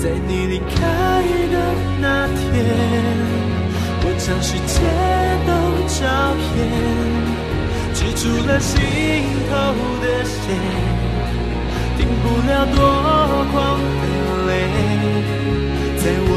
在你离开的那天，我将世界都找遍，止住了心头的血，停不了多狂的泪，在我